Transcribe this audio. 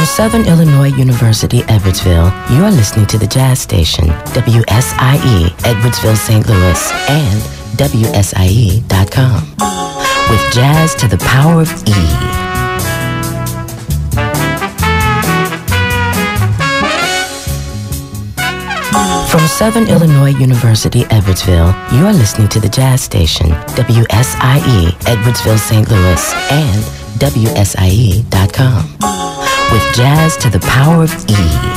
From Southern Illinois University, Edwardsville, you're listening to the Jazz Station, WSIE, Edwardsville, St. Louis, and WSIE.com. With jazz to the power of E. From Southern Illinois University, Edwardsville, you're listening to the Jazz Station, WSIE, Edwardsville, St. Louis, and WSIE.com. With jazz to the power of E.